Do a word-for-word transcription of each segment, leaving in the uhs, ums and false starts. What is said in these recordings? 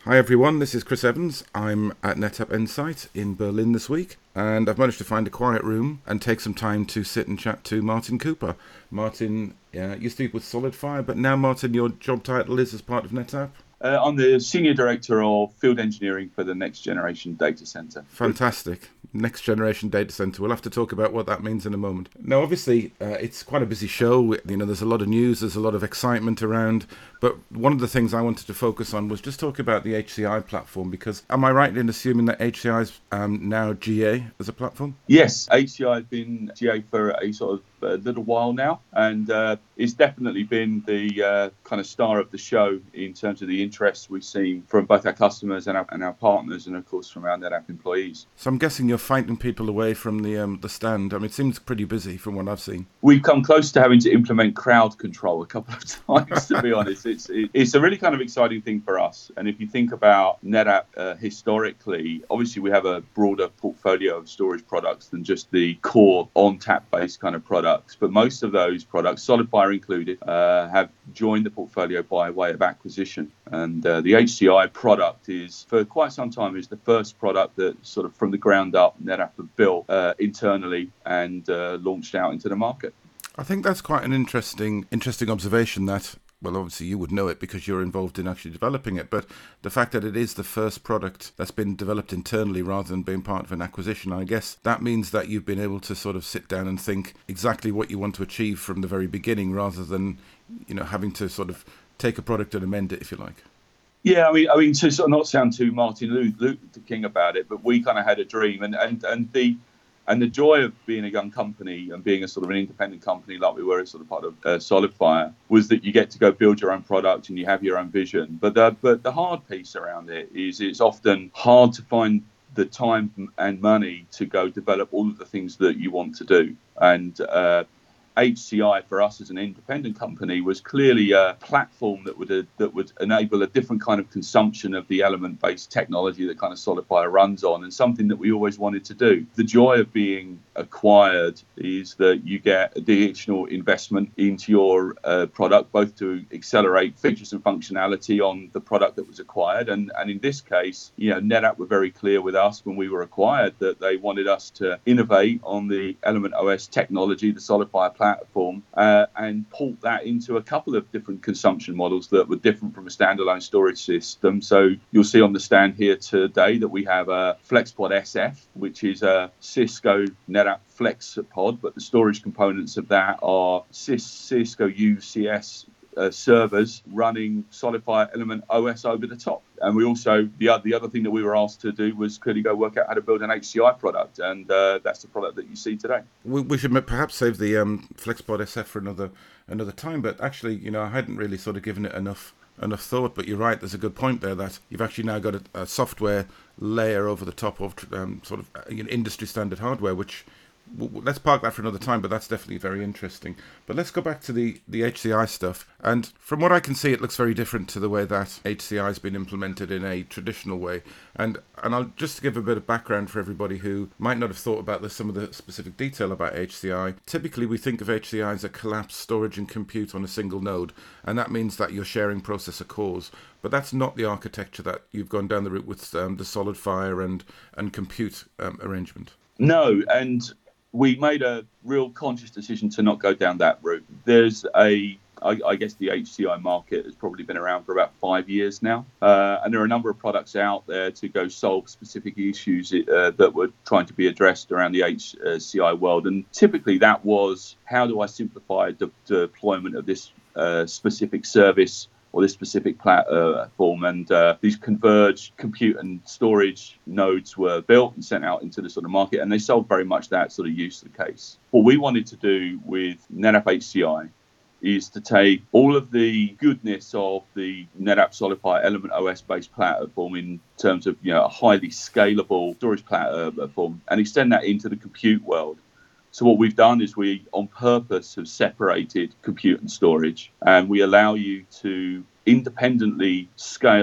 Hi everyone, this is Chris Evans. I'm at NetApp Insight in Berlin this week, and I've managed to find a quiet room and take some time to sit and chat to Martin Cooper. Martin uh, used to be with SolidFire, but now, Martin, your job title is as part of NetApp? Uh, I'm the Senior Director of Field Engineering for the Next Generation Data Center. Fantastic. Next Generation Data Center. We'll have to talk about what that means in a moment. Now, obviously, uh, it's quite a busy show. You know, there's a lot of news, there's a lot of excitement around. But one of the things I wanted to focus on was just talk about the H C I platform, because am I right in assuming that H C I is um, now G A as a platform? Yes, H C I has been G A for a sort of a little while now, and uh, it's definitely been the uh, kind of star of the show in terms of the interest we've seen from both our customers and our, and our partners, and of course from our NetApp employees. So I'm guessing you're fighting people away from the um, the stand. I mean, it seems pretty busy from what I've seen. We've come close to having to implement crowd control a couple of times, to be honest. It's it, it's a really kind of exciting thing for us. And if you think about NetApp uh, historically, obviously we have a broader portfolio of storage products than just the core on-tap based kind of products. But most of those products, SolidFire included, uh, have joined the portfolio by way of acquisition. And uh, the H C I product is, for quite some time, is the first product that sort of from the ground up NetApp have built uh, internally and uh, launched out into the market. I think that's quite an interesting, interesting observation that, well, obviously you would know it because you're involved in actually developing it, but the fact that it is the first product that's been developed internally rather than being part of an acquisition, I guess that means that you've been able to sort of sit down and think exactly what you want to achieve from the very beginning rather than, you know, having to sort of take a product and amend it, if you like. Yeah, I mean, I mean, to sort of not sound too Martin Luther King about it, but we kind of had a dream, and, and, and the And the joy of being a young company and being a sort of an independent company like we were as sort of part of uh, SolidFire was that you get to go build your own product and you have your own vision. But the, but the hard piece around it is it's often hard to find the time and money to go develop all of the things that you want to do. And uh, H C I for us as an independent company was clearly a platform that would uh, that would enable a different kind of consumption of the element-based technology that kind of SolidFire runs on, and something that we always wanted to do. The joy of being acquired is that you get additional investment into your uh, product, both to accelerate features and functionality on the product that was acquired, and and in this case, you know, NetApp were very clear with us when we were acquired that they wanted us to innovate on the Element O S technology, the SolidFire platform. platform uh, and port that into a couple of different consumption models that were different from a standalone storage system. So you'll see on the stand here today that we have a FlexPod S F, which is a Cisco NetApp FlexPod, but the storage components of that are Cisco U C S Uh, servers running SolidFire Element O S over the top. And we also, the, the other thing that we were asked to do was clearly go work out how to build an H C I product. And uh, that's the product that you see today. We, we should perhaps save the um, FlexPod S F for another another time. But actually, you know, I hadn't really sort of given it enough enough thought. But you're right, there's a good point there that you've actually now got a, a software layer over the top of um, sort of you know, industry standard hardware, which let's park that for another time, but that's definitely very interesting. But let's go back to the, the H C I stuff. And from what I can see, it looks very different to the way that H C I has been implemented in a traditional way. And and I'll just give a bit of background for everybody who might not have thought about this, some of the specific detail about H C I. Typically, we think of H C I as a collapsed storage and compute on a single node. And that means that you're sharing processor cores. But that's not the architecture that you've gone down the route with um, the SolidFire and, and compute um, arrangement. No, and we made a real conscious decision to not go down that route. There's a, I, I guess the H C I market has probably been around for about five years now. Uh, and there are a number of products out there to go solve specific issues uh, that were trying to be addressed around the H C I world. And typically that was, how do I simplify the deployment of this uh, specific service or this specific platform, and uh, these converged compute and storage nodes were built and sent out into the sort of market, and they solved very much that sort of use case. What we wanted to do with NetApp H C I is to take all of the goodness of the NetApp SolidFire Element O S based platform in terms of, you know, a highly scalable storage platform and extend that into the compute world. So what we've done is we, on purpose, have separated compute and storage, and we allow you to independently scale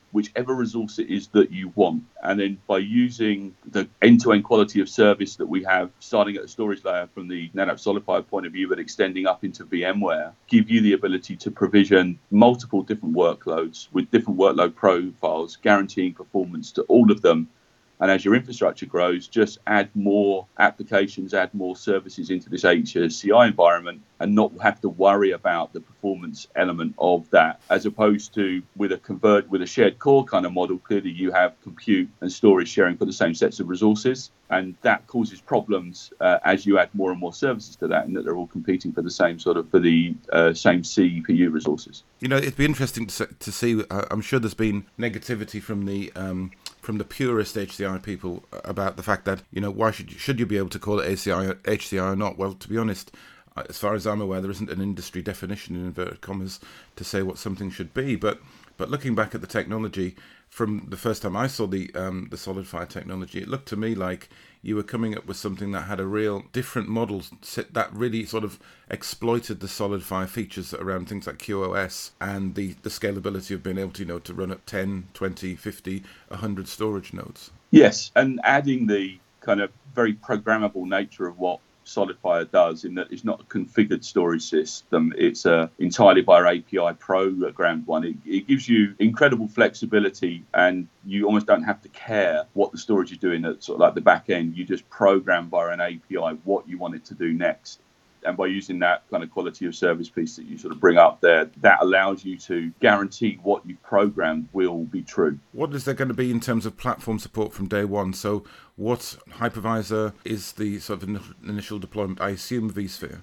whichever resource it is that you want. And then by using the end-to-end quality of service that we have, starting at the storage layer from the NetApp SolidFire point of view, but extending up into VMware, give you the ability to provision multiple different workloads with different workload profiles, guaranteeing performance to all of them. And as your infrastructure grows, just add more applications, add more services into this H C I environment and not have to worry about the performance element of that, as opposed to with a convert, with a shared core kind of model. Clearly, you have compute and storage sharing for the same sets of resources. And that causes problems uh, as you add more and more services to that, and that they're all competing for the same sort of, for the uh, same C P U resources. You know, it'd be interesting to, to see, uh, I'm sure there's been negativity from the um, from the purist H C I people about the fact that, you know, why should you, should you be able to call it H C I, H C I or not? Well, to be honest, as far as I'm aware, there isn't an industry definition in inverted commas to say what something should be. But but looking back at the technology, from the first time I saw the um, the SolidFire technology, it looked to me like you were coming up with something that had a real different model that really sort of exploited the SolidFire features around things like Q o S and the, the scalability of being able to, you know, to run at ten, twenty, fifty, one hundred storage nodes. Yes, and adding the kind of very programmable nature of what SolidFire does, in that it's not a configured storage system, it's a entirely via A P I programmed one. It, it gives you incredible flexibility, and you almost don't have to care what the storage is doing at sort of like the back end. You just program via an A P I what you want it to do next. And by using that kind of quality of service piece that you sort of bring up there, that allows you to guarantee what you've programmed will be true. What is there going to be in terms of platform support from day one? So what hypervisor is the sort of initial deployment? I assume vSphere.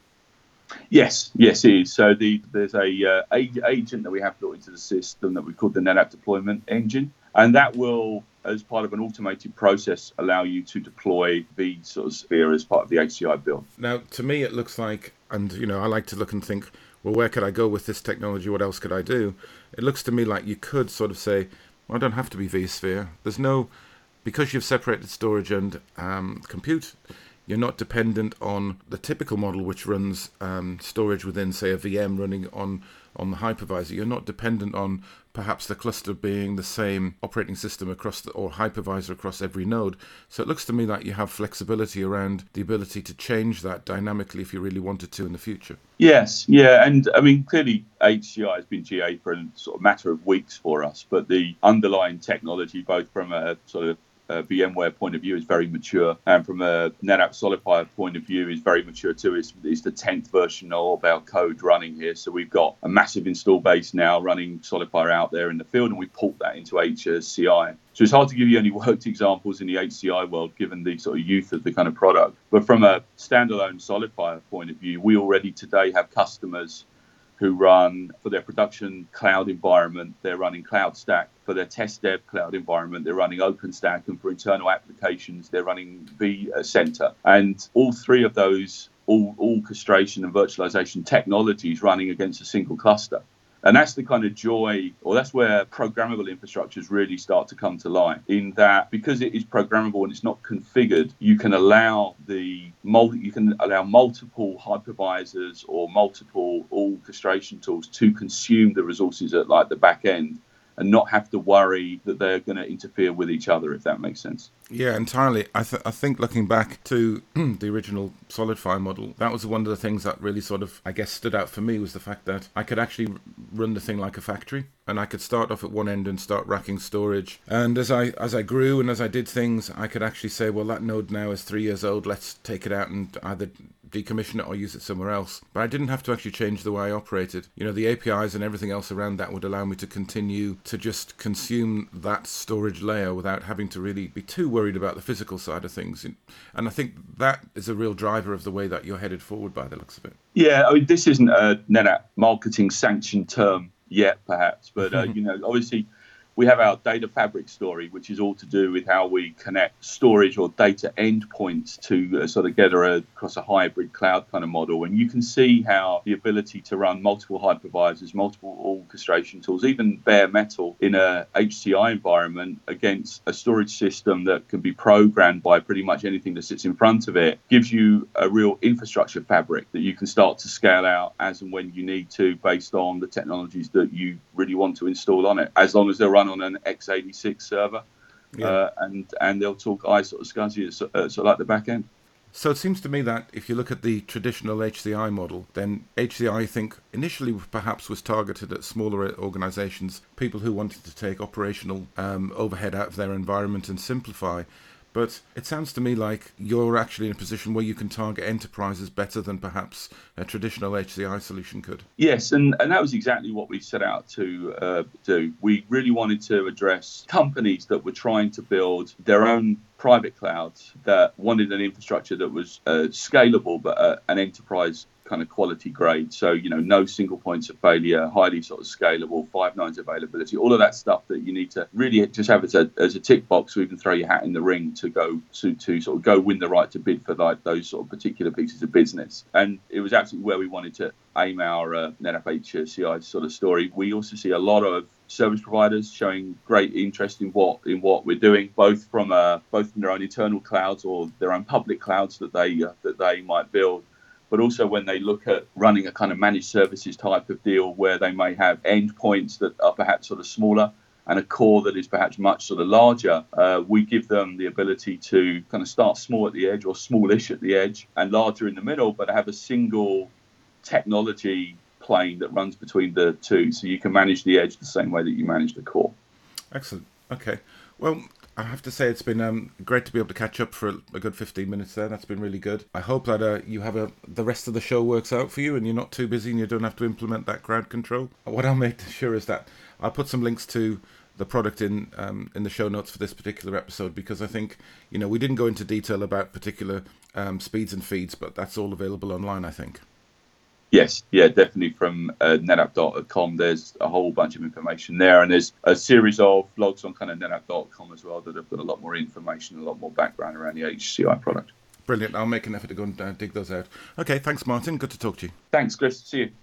Yes, yes, it is. So the, there's a uh, agent that we have built into the system that we call the NetApp Deployment Engine. And that will, as part of an automated process, allow you to deploy the sort of sphere as part of the H C I build. Now, to me, it looks like, and, you know, I like to look and think, well, where could I go with this technology? What else could I do? It looks to me like you could sort of say, well, I don't have to be vSphere. There's no, because you've separated storage and um, compute, you're not dependent on the typical model, which runs um, storage within, say, a V M running on, on the hypervisor. You're not dependent on perhaps the cluster being the same operating system across the, or hypervisor across every node. So it looks to me like you have flexibility around the ability to change that dynamically if you really wanted to in the future. Yes, yeah, and I mean, clearly H C I has been G A for a sort of matter of weeks for us, but the underlying technology, both from a sort of Uh, VMware point of view, is very mature, and from a NetApp SolidFire point of view is very mature too. It's, it's the tenth version of our code running here, so we've got a massive install base now running SolidFire out there in the field, and we port that into H C I. So it's hard to give you any worked examples in the H C I world, given the sort of youth of the kind of product. But from a standalone SolidFire point of view, we already today have customers who run, for their production cloud environment, they're running CloudStack. For their test dev cloud environment, they're running OpenStack. And for internal applications, they're running vCenter. And all three of those all orchestration and virtualization technologies running against a single cluster. And that's the kind of joy, or that's where programmable infrastructures really start to come to light, in that because it is programmable and it's not configured, you can allow the multi, you can allow multiple hypervisors or multiple orchestration tools to consume the resources at like the back end, and not have to worry that they're going to interfere with each other, if that makes sense. Yeah, entirely. I, th- I think looking back to the original SolidFire model, that was one of the things that really sort of, I guess, stood out for me, was the fact that I could actually run the thing like a factory, and I could start off at one end and start racking storage. And as I as I grew and as I did things, I could actually say, well, that node now is three years old, let's take it out and either decommission it or use it somewhere else. But I didn't have to actually change the way I operated. You know, the A P Is and everything else around that would allow me to continue to just consume that storage layer without having to really be too worried about the physical side of things. And I think that is a real driver of the way that you're headed forward by the looks of it. Yeah, I mean, this isn't a NetApp marketing sanctioned term yet, perhaps, but uh, you know, obviously we have our data fabric story, which is all to do with how we connect storage or data endpoints to uh, sort of get a, across a hybrid cloud kind of model. And you can see how the ability to run multiple hypervisors, multiple orchestration tools, even bare metal in a H C I environment against a storage system that can be programmed by pretty much anything that sits in front of it, gives you a real infrastructure fabric that you can start to scale out as and when you need to, based on the technologies that you really want to install on it, as long as they're running run on an x eighty-six server, yeah. uh, and and they'll talk I sort of SCSI at sort of like the back end. So it seems to me that if you look at the traditional H C I model, then H C I, I think, initially perhaps was targeted at smaller organisations, people who wanted to take operational um, overhead out of their environment and simplify. But it sounds to me like you're actually in a position where you can target enterprises better than perhaps a traditional H C I solution could. Yes, and, and that was exactly what we set out to uh, do. We really wanted to address companies that were trying to build their own private clouds, that wanted an infrastructure that was uh, scalable, but uh, an enterprise kind of quality grade. So, you know, no single points of failure, highly sort of scalable, five nines availability, all of that stuff that you need to really just have as a, as a tick box, or even throw your hat in the ring to go to, to sort of go win the right to bid for like those sort of particular pieces of business. And it was absolutely where we wanted to aim our uh, NetApp H C I sort of story. We also see a lot of service providers showing great interest in what in what we're doing, both from uh, both from their own internal clouds or their own public clouds that they uh, that they might build, but also when they look at running a kind of managed services type of deal where they may have endpoints that are perhaps sort of smaller and a core that is perhaps much sort of larger, uh, we give them the ability to kind of start small at the edge or smallish at the edge and larger in the middle, but have a single technology plane that runs between the two, so you can manage the edge the same way that you manage the core. Excellent. Okay. Well, I have to say it's been um, great to be able to catch up for a, a good fifteen minutes there. That's been really good. I hope that uh, you have a the rest of the show works out for you and you're not too busy and you don't have to implement that crowd control. What I'll make sure is that I'll put some links to the product in um, in the show notes for this particular episode, because I think, you know, we didn't go into detail about particular um, speeds and feeds, but that's all available online, I think. Yes, yeah, definitely from uh, netapp dot com. There's a whole bunch of information there, and there's a series of blogs on kind of netapp dot com as well that have got a lot more information, a lot more background around the H C I product. Brilliant. I'll make an effort to go and uh, dig those out. Okay, thanks, Martin. Good to talk to you. Thanks, Chris. See you.